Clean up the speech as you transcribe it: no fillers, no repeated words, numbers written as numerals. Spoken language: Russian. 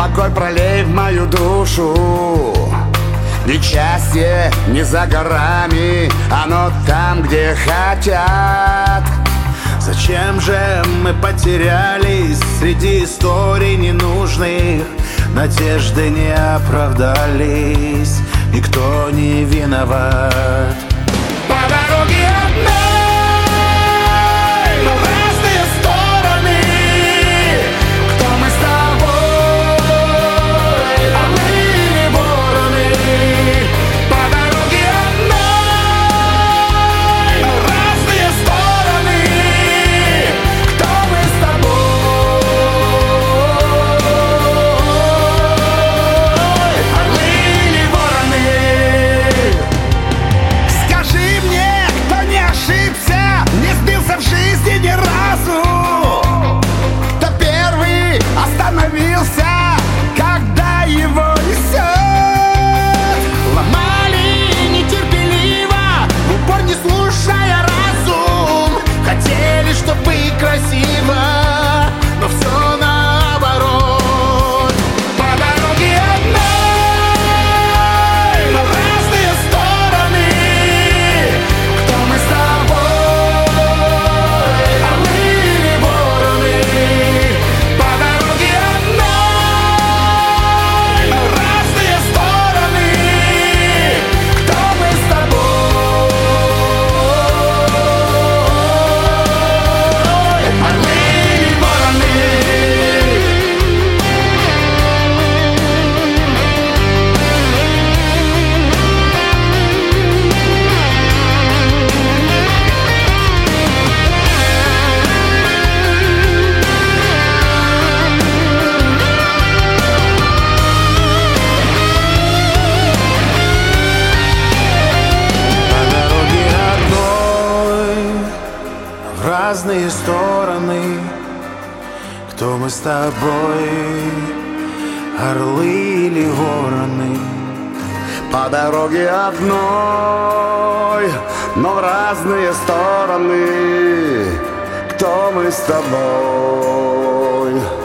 какой пролей в мою душу. Несчастье не за горами, оно там, где хотят. Зачем же мы потерялись среди историй ненужных? Надежды не оправдались, никто не виноват. По дороге одной, но в разные стороны. Кто мы с тобой, орлы или вороны? По дороге одной, но в разные стороны. Кто мы с тобой, орлы или вороны? Скажи мне, кто не ошибся, не сбился в жизни ни разу, кто первый остановился, когда его несет. Ломали нетерпеливо, в упор не слушая разум. Хотели, чтобы красиво, но все наоборот. По дороге одной, но в разные стороны. Кто мы с тобой, орлы или вороны? По дороге одной, но в разные стороны. Кто мы с тобой, орлы или вороны? По дороге одной, в разные стороны. Кто мы с тобой, орлы или вороны? По дороге одной, но в разные стороны. Кто мы с тобой?